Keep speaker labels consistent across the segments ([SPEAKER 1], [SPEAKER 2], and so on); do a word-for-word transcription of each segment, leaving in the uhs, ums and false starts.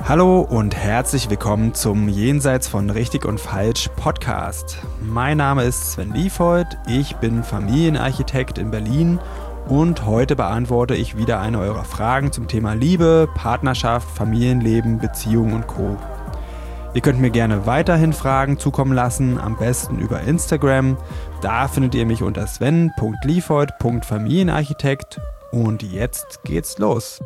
[SPEAKER 1] Hallo und herzlich willkommen zum Jenseits von Richtig und Falsch Podcast. Mein Name ist Sven Liefhold, ich bin Familienarchitekt in Berlin und heute beantworte ich wieder eine eurer Fragen zum Thema Liebe, Partnerschaft, Familienleben, Beziehungen und Co. Ihr könnt mir gerne weiterhin Fragen zukommen lassen, am besten über Instagram. Da findet ihr mich unter sven punkt liefhold punkt familienarchitekt und jetzt geht's los.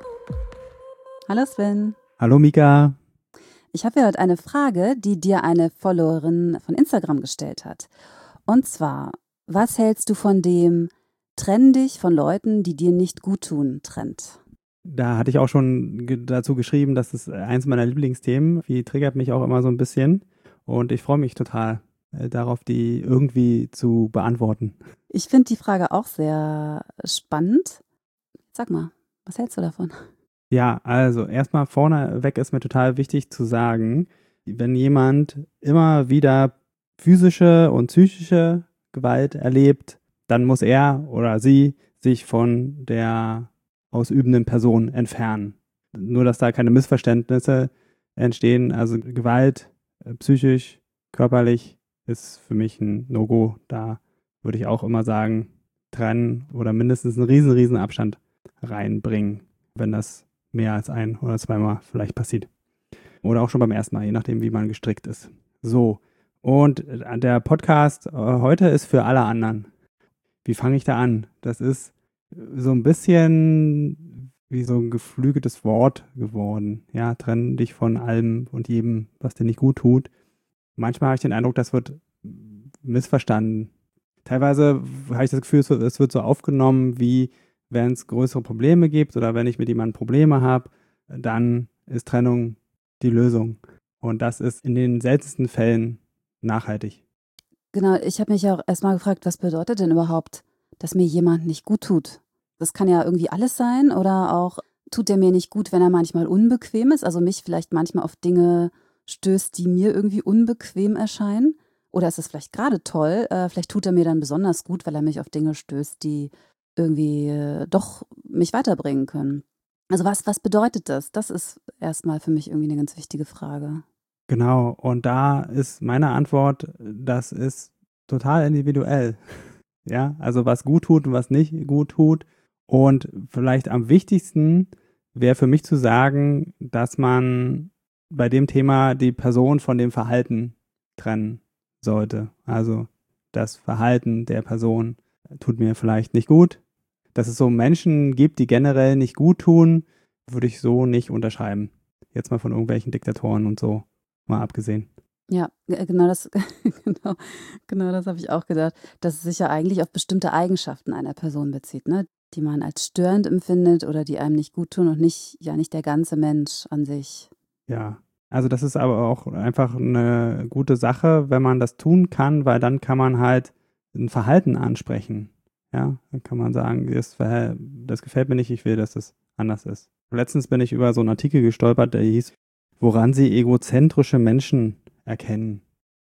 [SPEAKER 2] Hallo Sven.
[SPEAKER 1] Hallo Mika.
[SPEAKER 2] Ich habe hier heute eine Frage, die dir eine Followerin von Instagram gestellt hat. Und zwar, was hältst du von dem Trenn dich von Leuten, die dir nicht gut tun, Trend?
[SPEAKER 3] Da hatte ich auch schon ge- dazu geschrieben, das ist eins meiner Lieblingsthemen. Die triggert mich auch immer so ein bisschen. Und ich freue mich total äh, darauf, die irgendwie zu beantworten.
[SPEAKER 2] Ich finde die Frage auch sehr spannend. Sag mal, was hältst du davon?
[SPEAKER 3] Ja, also erstmal vorneweg ist mir total wichtig zu sagen, wenn jemand immer wieder physische und psychische Gewalt erlebt, dann muss er oder sie sich von der ausübenden Person entfernen. Nur, dass da keine Missverständnisse entstehen. Also Gewalt, äh, psychisch, körperlich, ist für mich ein No-Go. Da würde ich auch immer sagen, trennen oder mindestens einen riesen, riesen Abstand reinbringen, wenn das mehr als ein oder zweimal vielleicht passiert. Oder auch schon beim ersten Mal, je nachdem, wie man gestrickt ist. So, und der Podcast äh, heute ist für alle anderen. Wie fange ich da an? Das ist so ein bisschen wie so ein geflügeltes Wort geworden. Ja, trenn dich von allem und jedem, was dir nicht gut tut. Manchmal habe ich den Eindruck, das wird missverstanden. Teilweise habe ich das Gefühl, es wird, es wird so aufgenommen, wie wenn es größere Probleme gibt oder wenn ich mit jemandem Probleme habe, dann ist Trennung die Lösung. Und das ist in den seltensten Fällen nachhaltig.
[SPEAKER 2] Genau, ich habe mich auch erstmal gefragt, was bedeutet denn überhaupt, dass mir jemand nicht gut tut? Das kann ja irgendwie alles sein oder auch tut er mir nicht gut, wenn er manchmal unbequem ist, also mich vielleicht manchmal auf Dinge stößt, die mir irgendwie unbequem erscheinen. Oder ist es vielleicht gerade toll, äh, vielleicht tut er mir dann besonders gut, weil er mich auf Dinge stößt, die irgendwie äh, doch mich weiterbringen können. Also was, was bedeutet das? Das ist erstmal für mich irgendwie eine ganz wichtige Frage.
[SPEAKER 3] Genau, und da ist meine Antwort, das ist total individuell. Ja, also was gut tut und was nicht gut tut. Und vielleicht am wichtigsten wäre für mich zu sagen, dass man bei dem Thema die Person von dem Verhalten trennen sollte. Also das Verhalten der Person tut mir vielleicht nicht gut. Dass es so Menschen gibt, die generell nicht gut tun, würde ich so nicht unterschreiben. Jetzt mal von irgendwelchen Diktatoren und so mal abgesehen.
[SPEAKER 2] Ja, g- genau das, genau, genau das habe ich auch gedacht, dass es sich ja eigentlich auf bestimmte Eigenschaften einer Person bezieht, ne? Die man als störend empfindet oder die einem nicht gut tun und nicht, ja, nicht der ganze Mensch an sich.
[SPEAKER 3] Ja, also das ist aber auch einfach eine gute Sache, wenn man das tun kann, weil dann kann man halt ein Verhalten ansprechen. Ja, dann kann man sagen, das, Verhält- das gefällt mir nicht, ich will, dass das anders ist. Letztens bin ich über so einen Artikel gestolpert, der hieß, woran sie egozentrische Menschen erkennen.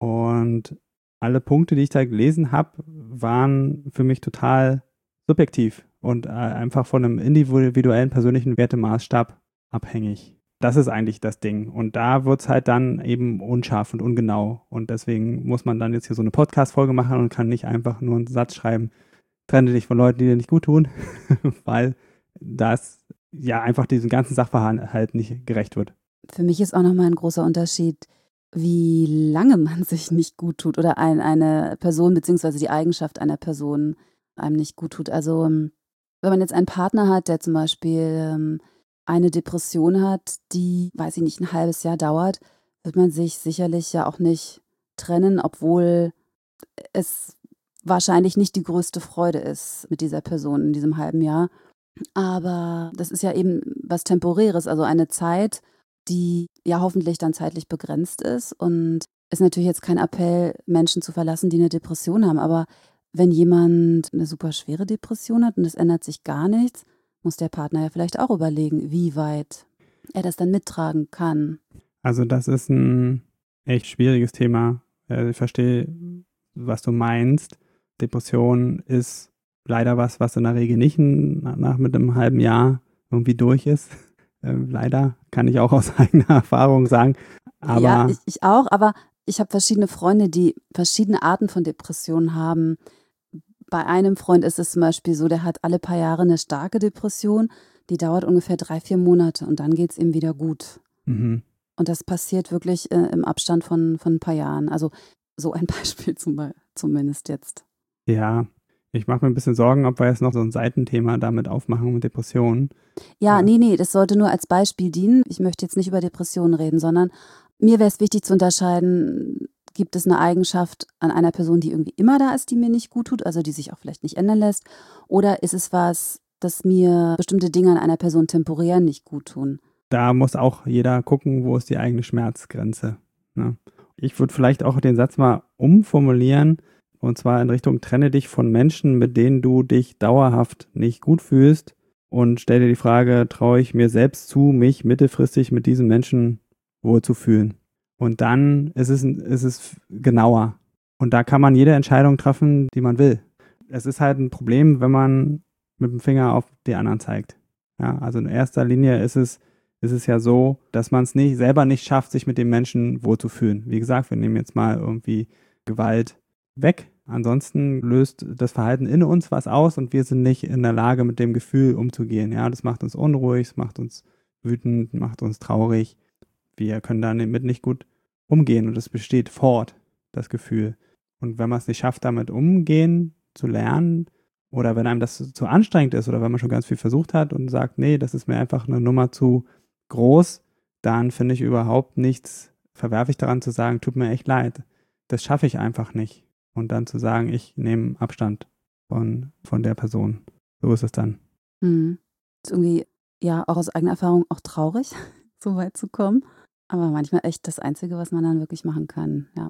[SPEAKER 3] Und alle Punkte, die ich da gelesen habe, waren für mich total subjektiv und äh, einfach von einem individuellen persönlichen Wertemaßstab abhängig. Das ist eigentlich das Ding. Und da wird es halt dann eben unscharf und ungenau. Und deswegen muss man dann jetzt hier so eine Podcast-Folge machen und kann nicht einfach nur einen Satz schreiben, trenne dich von Leuten, die dir nicht gut tun, weil das ja einfach diesem ganzen Sachverhalt nicht gerecht wird.
[SPEAKER 2] Für mich ist auch nochmal ein großer Unterschied, wie lange man sich nicht gut tut oder ein, eine Person beziehungsweise die Eigenschaft einer Person einem nicht gut tut. Also ähm, wenn man jetzt einen Partner hat, der zum Beispiel ähm, eine Depression hat, die, weiß ich nicht, ein halbes Jahr dauert, wird man sich sicherlich ja auch nicht trennen, obwohl es wahrscheinlich nicht die größte Freude ist mit dieser Person in diesem halben Jahr. Aber das ist ja eben was Temporäres, also eine Zeit, die ja hoffentlich dann zeitlich begrenzt ist und ist natürlich jetzt kein Appell, Menschen zu verlassen, die eine Depression haben. Aber wenn jemand eine super schwere Depression hat und es ändert sich gar nichts, muss der Partner ja vielleicht auch überlegen, wie weit er das dann mittragen kann.
[SPEAKER 3] Also das ist ein echt schwieriges Thema. Äh, Ich verstehe, was du meinst. Depression ist leider was, was in der Regel nicht n- nach mit einem halben Jahr irgendwie durch ist. Äh, leider kann ich auch aus eigener Erfahrung sagen. Aber
[SPEAKER 2] ja, ich, ich auch, aber ich habe verschiedene Freunde, die verschiedene Arten von Depressionen haben. Bei einem Freund ist es zum Beispiel so, der hat alle paar Jahre eine starke Depression, die dauert ungefähr drei, vier Monate und dann geht es ihm wieder gut.
[SPEAKER 3] mhm.
[SPEAKER 2] Und das passiert wirklich äh, im Abstand von, von ein paar Jahren. Also so ein Beispiel zum, Be- zumindest jetzt.
[SPEAKER 3] Ja, ich mache mir ein bisschen Sorgen, ob wir jetzt noch so ein Seitenthema damit aufmachen mit Depressionen.
[SPEAKER 2] Ja,
[SPEAKER 3] Ja.
[SPEAKER 2] nee, nee, das sollte nur als Beispiel dienen. Ich möchte jetzt nicht über Depressionen reden, sondern mir wäre es wichtig zu unterscheiden, gibt es eine Eigenschaft an einer Person, die irgendwie immer da ist, die mir nicht gut tut, also die sich auch vielleicht nicht ändern lässt, oder ist es was, dass mir bestimmte Dinge an einer Person temporär nicht gut tun?
[SPEAKER 3] Da muss auch jeder gucken, wo ist die eigene Schmerzgrenze. Ne? Ich würde vielleicht auch den Satz mal umformulieren, und zwar in Richtung: Trenne dich von Menschen, mit denen du dich dauerhaft nicht gut fühlst, und stell dir die Frage: Traue ich mir selbst zu, mich mittelfristig mit diesen Menschen wohl zu fühlen? Und dann ist es, ist es genauer. Und da kann man jede Entscheidung treffen, die man will. Es ist halt ein Problem, wenn man mit dem Finger auf die anderen zeigt. Ja, also in erster Linie ist es, ist es ja so, dass man es nicht, selber nicht schafft, sich mit dem Menschen wohlzufühlen. Wie gesagt, wir nehmen jetzt mal irgendwie Gewalt weg. Ansonsten löst das Verhalten in uns was aus und wir sind nicht in der Lage, mit dem Gefühl umzugehen. Ja, das macht uns unruhig, es macht uns wütend, macht uns traurig. Wir können damit nicht gut umgehen und es besteht fort, das Gefühl. Und wenn man es nicht schafft, damit umgehen zu lernen, oder wenn einem das zu, zu anstrengend ist oder wenn man schon ganz viel versucht hat und sagt, nee, das ist mir einfach eine Nummer zu groß, dann finde ich überhaupt nichts verwerflich daran zu sagen, tut mir echt leid. Das schaffe ich einfach nicht. Und dann zu sagen, ich nehme Abstand von, von der Person. So ist es dann.
[SPEAKER 2] Hm. Ist irgendwie, ja, auch aus eigener Erfahrung auch traurig, so weit zu kommen. Aber manchmal echt das Einzige, was man dann wirklich machen kann, ja.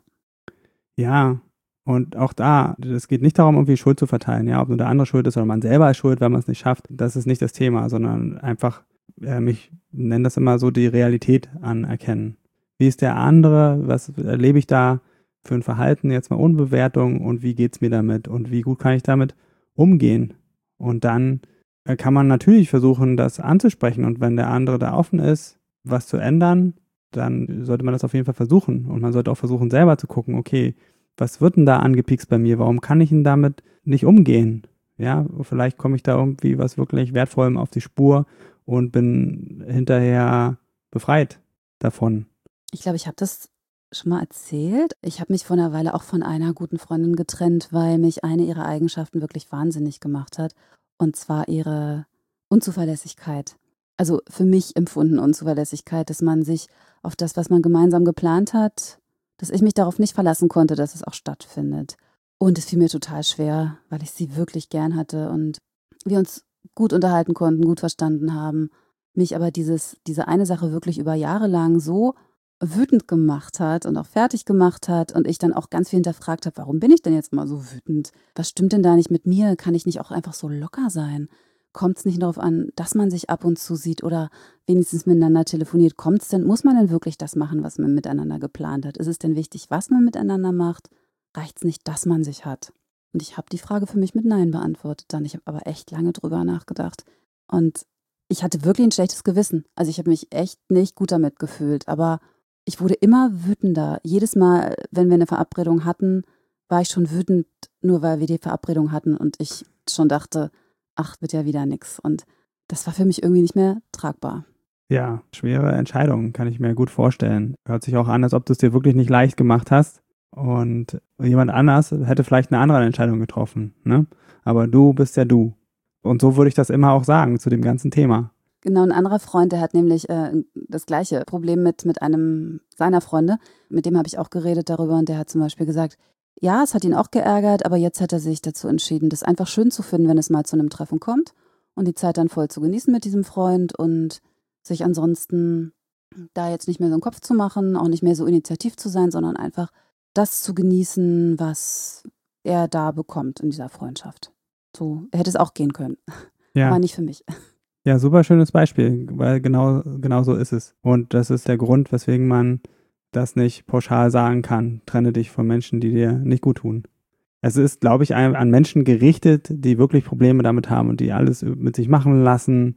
[SPEAKER 3] Ja, und auch da, es geht nicht darum, irgendwie Schuld zu verteilen, ja, ob nur der andere schuld ist oder man selber ist schuld, wenn man es nicht schafft. Das ist nicht das Thema, sondern einfach, äh, ich nenne das immer so, die Realität anerkennen. Wie ist der andere? Was erlebe ich da für ein Verhalten? Jetzt mal ohne Bewertung, und wie geht's mir damit? Und wie gut kann ich damit umgehen? Und dann äh, kann man natürlich versuchen, das anzusprechen. Und wenn der andere da offen ist, was zu ändern, dann sollte man das auf jeden Fall versuchen. Und man sollte auch versuchen, selber zu gucken, okay, was wird denn da angepiekst bei mir? Warum kann ich denn damit nicht umgehen? Ja, vielleicht komme ich da irgendwie was wirklich Wertvollem auf die Spur und bin hinterher befreit davon.
[SPEAKER 2] Ich glaube, ich habe das schon mal erzählt. Ich habe mich vor einer Weile auch von einer guten Freundin getrennt, weil mich eine ihrer Eigenschaften wirklich wahnsinnig gemacht hat. Und zwar ihre Unzuverlässigkeit. Also für mich empfunden Unzuverlässigkeit, dass man sich auf das, was man gemeinsam geplant hat, dass ich mich darauf nicht verlassen konnte, dass es auch stattfindet. Und es fiel mir total schwer, weil ich sie wirklich gern hatte und wir uns gut unterhalten konnten, gut verstanden haben. Mich aber dieses, diese eine Sache wirklich über Jahre lang so wütend gemacht hat und auch fertig gemacht hat und ich dann auch ganz viel hinterfragt habe, warum bin ich denn jetzt mal so wütend? Was stimmt denn da nicht mit mir? Kann ich nicht auch einfach so locker sein? Kommt es nicht darauf an, dass man sich ab und zu sieht oder wenigstens miteinander telefoniert? Kommt es denn, muss man denn wirklich das machen, was man miteinander geplant hat? Ist es denn wichtig, was man miteinander macht? Reicht es nicht, dass man sich hat? Und ich habe die Frage für mich mit Nein beantwortet dann. Ich habe aber echt lange drüber nachgedacht. Und ich hatte wirklich ein schlechtes Gewissen. Also ich habe mich echt nicht gut damit gefühlt. Aber ich wurde immer wütender. Jedes Mal, wenn wir eine Verabredung hatten, war ich schon wütend, nur weil wir die Verabredung hatten und ich schon dachte, ach, wird ja wieder nix. Und das war für mich irgendwie nicht mehr tragbar.
[SPEAKER 3] Ja, schwere Entscheidung, kann ich mir gut vorstellen. Hört sich auch an, als ob du es dir wirklich nicht leicht gemacht hast. Und jemand anders hätte vielleicht eine andere Entscheidung getroffen, ne? Aber du bist ja du. Und so würde ich das immer auch sagen zu dem ganzen Thema.
[SPEAKER 2] Genau, ein anderer Freund, der hat nämlich äh, das gleiche Problem mit, mit einem seiner Freunde. Mit dem habe ich auch geredet darüber und der hat zum Beispiel gesagt, ja, es hat ihn auch geärgert, aber jetzt hat er sich dazu entschieden, das einfach schön zu finden, wenn es mal zu einem Treffen kommt und die Zeit dann voll zu genießen mit diesem Freund und sich ansonsten da jetzt nicht mehr so einen Kopf zu machen, auch nicht mehr so initiativ zu sein, sondern einfach das zu genießen, was er da bekommt in dieser Freundschaft. So, er hätte es auch gehen können,
[SPEAKER 3] Ja.
[SPEAKER 2] aber nicht für mich.
[SPEAKER 3] Ja, super schönes Beispiel, weil genau, genau so ist es. Und das ist der Grund, weswegen man das nicht pauschal sagen kann. Trenne dich von Menschen, die dir nicht gut tun. Es ist, glaube ich, an Menschen gerichtet, die wirklich Probleme damit haben und die alles mit sich machen lassen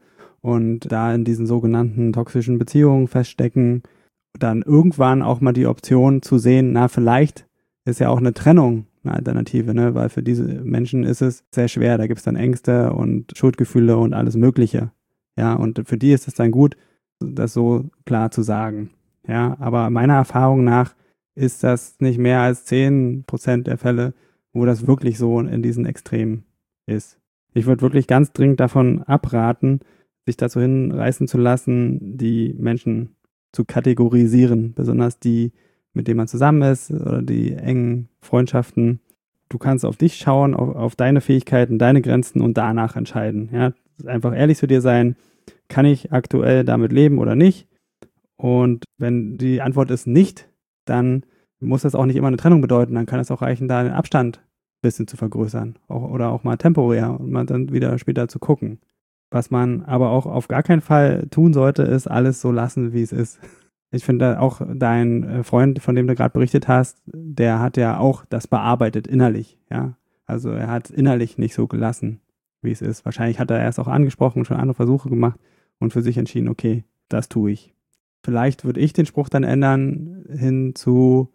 [SPEAKER 3] und da in diesen sogenannten toxischen Beziehungen feststecken, dann irgendwann auch mal die Option zu sehen, na, vielleicht ist ja auch eine Trennung eine Alternative, ne? Weil für diese Menschen ist es sehr schwer. Da gibt es dann Ängste und Schuldgefühle und alles Mögliche. Ja, und für die ist es dann gut, das so klar zu sagen. Ja, aber meiner Erfahrung nach ist das nicht mehr als zehn Prozent der Fälle, wo das wirklich so in diesen Extremen ist. Ich würde wirklich ganz dringend davon abraten, sich dazu hinreißen zu lassen, die Menschen zu kategorisieren, besonders die, mit denen man zusammen ist oder die engen Freundschaften. Du kannst auf dich schauen, auf, auf deine Fähigkeiten, deine Grenzen und danach entscheiden. Ja? Einfach ehrlich zu dir sein, kann ich aktuell damit leben oder nicht? Und wenn die Antwort ist nicht, dann muss das auch nicht immer eine Trennung bedeuten. Dann kann es auch reichen, da den Abstand ein bisschen zu vergrößern auch, oder auch mal temporär und mal dann wieder später zu gucken. Was man aber auch auf gar keinen Fall tun sollte, ist alles so lassen, wie es ist. Ich finde auch dein Freund, von dem du gerade berichtet hast, der hat ja auch das bearbeitet innerlich. Ja, also er hat innerlich nicht so gelassen, wie es ist. Wahrscheinlich hat er erst auch angesprochen und schon andere Versuche gemacht und für sich entschieden, okay, das tue ich. Vielleicht würde ich den Spruch dann ändern hin zu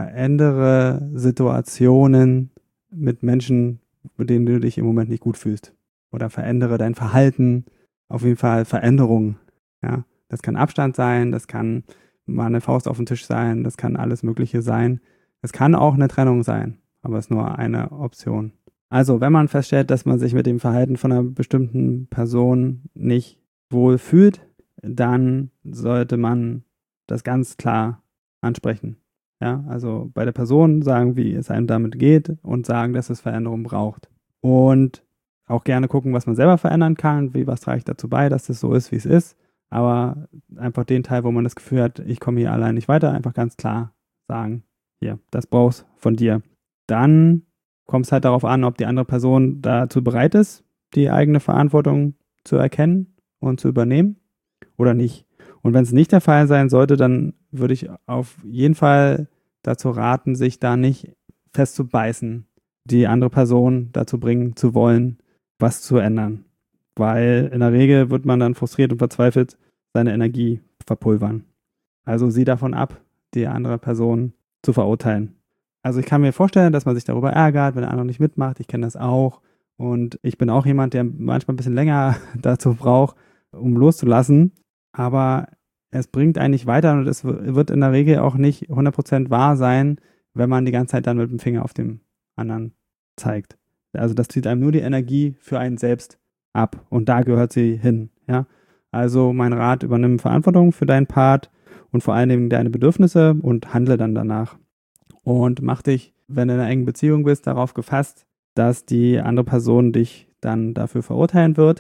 [SPEAKER 3] verändere Situationen mit Menschen, mit denen du dich im Moment nicht gut fühlst. Oder verändere dein Verhalten. Auf jeden Fall Veränderung. Ja, das kann Abstand sein, das kann mal eine Faust auf den Tisch sein, das kann alles Mögliche sein. Es kann auch eine Trennung sein, aber es ist nur eine Option. Also, wenn man feststellt, dass man sich mit dem Verhalten von einer bestimmten Person nicht wohl fühlt, dann sollte man das ganz klar ansprechen. Ja, also bei der Person sagen, wie es einem damit geht und sagen, dass es Veränderung braucht. Und auch gerne gucken, was man selber verändern kann, wie was trage ich dazu bei, dass das so ist, wie es ist. Aber einfach den Teil, wo man das Gefühl hat, ich komme hier allein nicht weiter, einfach ganz klar sagen, hier, das brauchst von dir. Dann kommt es halt darauf an, ob die andere Person dazu bereit ist, die eigene Verantwortung zu erkennen und zu übernehmen oder nicht. Und wenn es nicht der Fall sein sollte, dann würde ich auf jeden Fall dazu raten, sich da nicht festzubeißen, die andere Person dazu bringen zu wollen, was zu ändern. Weil in der Regel wird man dann frustriert und verzweifelt seine Energie verpulvern. Also sieh davon ab, die andere Person zu verurteilen. Also ich kann mir vorstellen, dass man sich darüber ärgert, wenn der andere nicht mitmacht. Ich kenne das auch. Und ich bin auch jemand, der manchmal ein bisschen länger dazu braucht, um loszulassen. Aber es bringt einen nicht weiter und es wird in der Regel auch nicht hundert Prozent wahr sein, wenn man die ganze Zeit dann mit dem Finger auf dem anderen zeigt. Also das zieht einem nur die Energie für einen selbst ab und da gehört sie hin. Ja? Also mein Rat, übernimm Verantwortung für deinen Part und vor allen Dingen deine Bedürfnisse und handle dann danach. Und mach dich, wenn du in einer engen Beziehung bist, darauf gefasst, dass die andere Person dich dann dafür verurteilen wird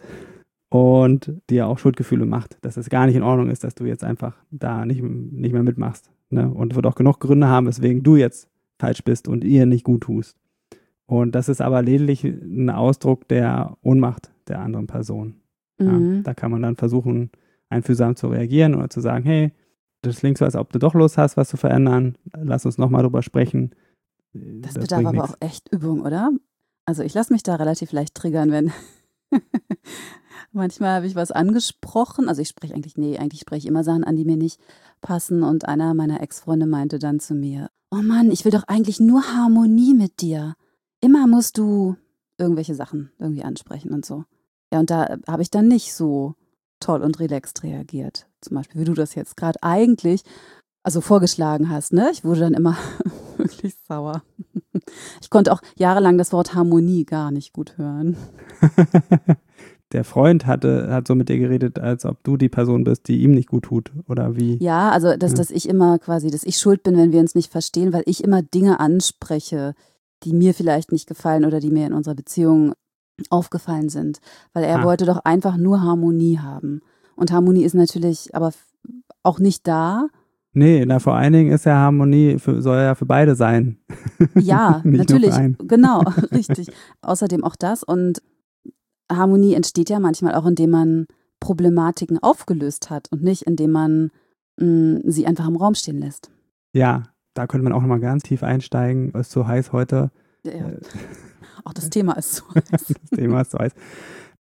[SPEAKER 3] und dir auch Schuldgefühle macht, dass es gar nicht in Ordnung ist, dass du jetzt einfach da nicht, nicht mehr mitmachst. Ne? Und wird auch genug Gründe haben, weswegen du jetzt falsch bist und ihr nicht gut tust. Und das ist aber lediglich ein Ausdruck der Ohnmacht der anderen Person. Mhm. Ja, da kann man dann versuchen, einfühlsam zu reagieren oder zu sagen, hey, das klingt so, als ob du doch Lust hast, was zu verändern. Lass uns nochmal drüber sprechen.
[SPEAKER 2] Das, das bedarf aber nichts. Auch echt Übung, oder? Also ich lasse mich da relativ leicht triggern, wenn manchmal habe ich was angesprochen. Also ich spreche eigentlich, nee, eigentlich spreche ich immer Sachen an, die mir nicht passen. Und einer meiner Ex-Freunde meinte dann zu mir, oh Mann, ich will doch eigentlich nur Harmonie mit dir. Immer musst du irgendwelche Sachen irgendwie ansprechen und so. Ja, und da habe ich dann nicht so toll und relaxed reagiert. Zum Beispiel, wie du das jetzt gerade eigentlich also vorgeschlagen hast, ne? Ich wurde dann immer wirklich sauer. Ich konnte auch jahrelang das Wort Harmonie gar nicht gut hören.
[SPEAKER 3] Der Freund hatte, hat so mit dir geredet, als ob du die Person bist, die ihm nicht gut tut, oder wie?
[SPEAKER 2] Ja, also dass, ja. dass ich immer quasi, dass ich schuld bin, wenn wir uns nicht verstehen, weil ich immer Dinge anspreche, die mir vielleicht nicht gefallen oder die mir in unserer Beziehung aufgefallen sind. Weil er ah. wollte doch einfach nur Harmonie haben. Und Harmonie ist natürlich aber auch nicht da.
[SPEAKER 3] Nee, na vor allen Dingen ist ja Harmonie, für, soll ja für beide sein.
[SPEAKER 2] Ja, natürlich, genau, richtig. Außerdem auch das. Und Harmonie entsteht ja manchmal auch, indem man Problematiken aufgelöst hat und nicht, indem man mh, sie einfach im Raum stehen lässt.
[SPEAKER 3] Ja, da könnte man auch nochmal ganz tief einsteigen. Es ist so heiß heute.
[SPEAKER 2] Ja. Auch das Thema ist so heiß.
[SPEAKER 3] Das Thema ist so heiß.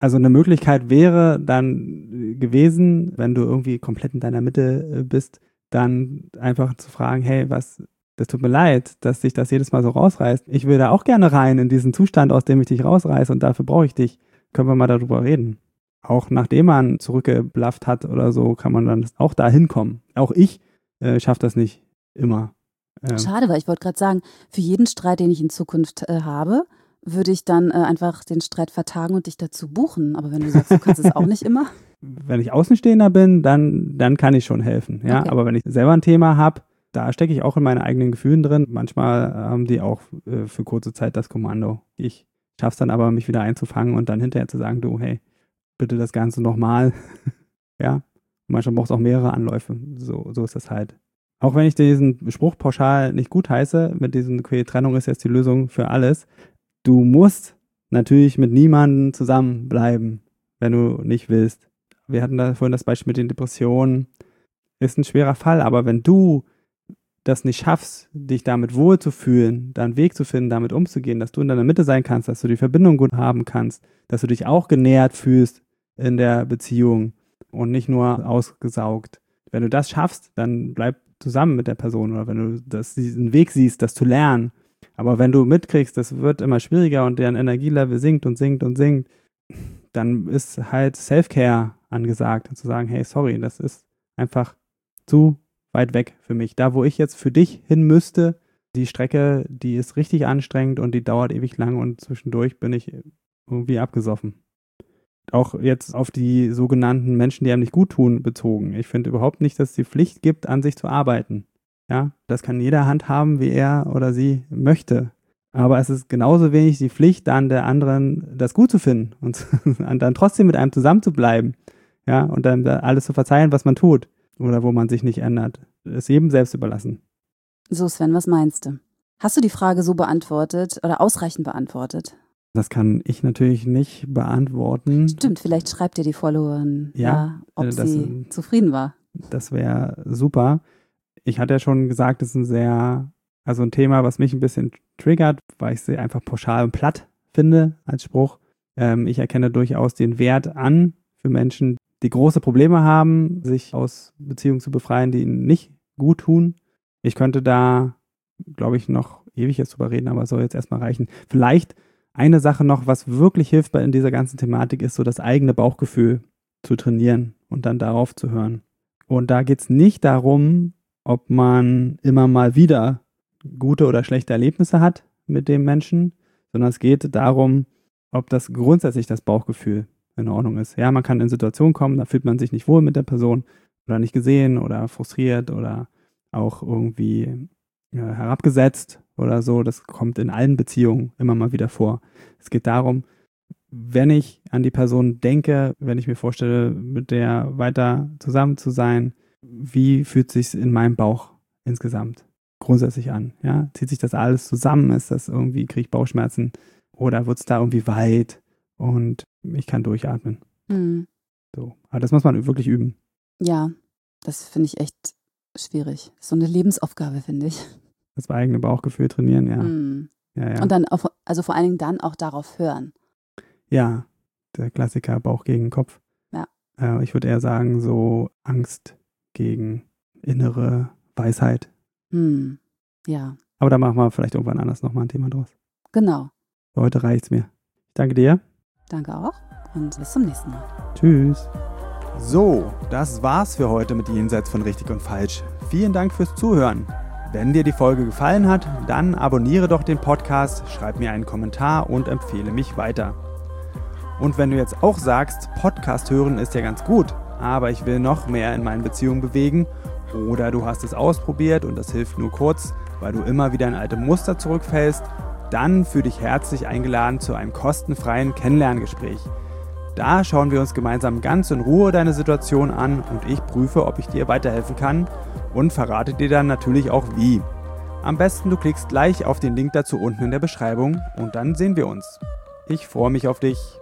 [SPEAKER 3] Also eine Möglichkeit wäre dann gewesen, wenn du irgendwie komplett in deiner Mitte bist, dann einfach zu fragen, hey, was, das tut mir leid, dass dich das jedes Mal so rausreißt. Ich will da auch gerne rein in diesen Zustand, aus dem ich dich rausreiße und dafür brauche ich dich. Können wir mal darüber reden. Auch nachdem man zurückgeblafft hat oder so, kann man dann auch da hinkommen. Auch ich äh, schaffe das nicht immer. Ähm.
[SPEAKER 2] Schade, weil ich wollte gerade sagen, für jeden Streit, den ich in Zukunft äh, habe, würde ich dann äh, einfach den Streit vertagen und dich dazu buchen. Aber wenn du sagst, du kannst es auch nicht immer.
[SPEAKER 3] Wenn ich Außenstehender bin, dann, dann kann ich schon helfen. Ja?
[SPEAKER 2] Okay.
[SPEAKER 3] Aber wenn ich selber ein Thema habe, da stecke ich auch in meinen eigenen Gefühlen drin. Manchmal haben die auch äh, für kurze Zeit das Kommando. Ich schaffe es dann aber, mich wieder einzufangen und dann hinterher zu sagen, du, hey, bitte das Ganze nochmal. Ja, und manchmal braucht es auch mehrere Anläufe. So, so ist das halt. Auch wenn ich diesen Spruch pauschal nicht gut heiße, mit diesem, okay, Trennung ist jetzt die Lösung für alles. Du musst natürlich mit niemandem zusammenbleiben, wenn du nicht willst. Wir hatten da vorhin das Beispiel mit den Depressionen. Ist ein schwerer Fall, aber wenn du das nicht schaffst, dich damit wohlzufühlen, da einen Weg zu finden, damit umzugehen, dass du in deiner Mitte sein kannst, dass du die Verbindung gut haben kannst, dass du dich auch genährt fühlst in der Beziehung und nicht nur ausgesaugt. Wenn du das schaffst, dann bleib zusammen mit der Person oder wenn du das, diesen Weg siehst, das zu lernen. Aber wenn du mitkriegst, das wird immer schwieriger und deren Energielevel sinkt und sinkt und sinkt, dann ist halt Self-Care angesagt und zu sagen, hey, sorry, das ist einfach zu weit weg für mich. Da, wo ich jetzt für dich hin müsste, die Strecke, die ist richtig anstrengend und die dauert ewig lang und zwischendurch bin ich irgendwie abgesoffen. Auch jetzt auf die sogenannten Menschen, die einem nicht gut tun, bezogen. Ich finde überhaupt nicht, dass es die Pflicht gibt, an sich zu arbeiten. Ja, das kann jeder handhaben, wie er oder sie möchte. Aber es ist genauso wenig die Pflicht, dann der anderen das gut zu finden und dann trotzdem mit einem zusammen zu bleiben. Ja, und dann alles zu verzeihen, was man tut oder wo man sich nicht ändert. Das ist jedem selbst überlassen.
[SPEAKER 2] So, Sven, was meinst du? Hast du die Frage so beantwortet oder ausreichend beantwortet?
[SPEAKER 3] Das kann ich natürlich nicht beantworten.
[SPEAKER 2] Stimmt, vielleicht schreibt dir die Followerin,
[SPEAKER 3] ja,
[SPEAKER 2] ja, ob
[SPEAKER 3] das,
[SPEAKER 2] sie zufrieden war.
[SPEAKER 3] Das wäre super. Ich hatte ja schon gesagt, es ist ein sehr, also ein Thema, was mich ein bisschen triggert, weil ich sie einfach pauschal und platt finde als Spruch. Ähm, ich erkenne durchaus den Wert an für Menschen, die große Probleme haben, sich aus Beziehungen zu befreien, die ihnen nicht gut tun. Ich könnte da, glaube ich, noch ewig jetzt drüber reden, aber soll jetzt erstmal reichen. Vielleicht eine Sache noch, was wirklich hilft bei in dieser ganzen Thematik, ist so das eigene Bauchgefühl zu trainieren und dann darauf zu hören. Und da geht es nicht darum, ob man immer mal wieder gute oder schlechte Erlebnisse hat mit dem Menschen, sondern es geht darum, ob das grundsätzlich das Bauchgefühl in Ordnung ist. Ja, man kann in Situationen kommen, da fühlt man sich nicht wohl mit der Person oder nicht gesehen oder frustriert oder auch irgendwie ja, herabgesetzt oder so. Das kommt in allen Beziehungen immer mal wieder vor. Es geht darum, wenn ich an die Person denke, wenn ich mir vorstelle, mit der weiter zusammen zu sein, wie fühlt es sich in meinem Bauch insgesamt grundsätzlich an? Ja? Zieht sich das alles zusammen? Ist das irgendwie, kriege ich Bauchschmerzen? Oder wird es da irgendwie weit und ich kann durchatmen?
[SPEAKER 2] Mhm.
[SPEAKER 3] So. Aber das muss man wirklich üben.
[SPEAKER 2] Ja, das finde ich echt schwierig. So eine Lebensaufgabe, finde ich.
[SPEAKER 3] Das eigene Bauchgefühl trainieren, ja.
[SPEAKER 2] Mhm.
[SPEAKER 3] ja, ja.
[SPEAKER 2] Und dann, auf, also vor allen Dingen dann auch darauf hören.
[SPEAKER 3] Ja, der Klassiker Bauch gegen Kopf.
[SPEAKER 2] Ja.
[SPEAKER 3] Äh, ich würde eher sagen, so Angst gegen innere Weisheit.
[SPEAKER 2] Hm. Ja.
[SPEAKER 3] Aber da machen wir vielleicht irgendwann anders nochmal ein Thema draus.
[SPEAKER 2] Genau.
[SPEAKER 3] Für heute reicht's mir. Ich danke dir.
[SPEAKER 2] Danke auch und bis zum nächsten Mal.
[SPEAKER 3] Tschüss.
[SPEAKER 1] So, das war's für heute mit Jenseits von Richtig und Falsch. Vielen Dank fürs Zuhören. Wenn dir die Folge gefallen hat, dann abonniere doch den Podcast, schreib mir einen Kommentar und empfehle mich weiter. Und wenn du jetzt auch sagst, Podcast hören ist ja ganz gut, aber ich will noch mehr in meinen Beziehungen bewegen, oder du hast es ausprobiert und das hilft nur kurz, weil du immer wieder in alte Muster zurückfällst, dann fühle dich herzlich eingeladen zu einem kostenfreien Kennenlerngespräch. Da schauen wir uns gemeinsam ganz in Ruhe deine Situation an und ich prüfe, ob ich dir weiterhelfen kann und verrate dir dann natürlich auch wie. Am besten du klickst gleich auf den Link dazu unten in der Beschreibung und dann sehen wir uns. Ich freue mich auf dich.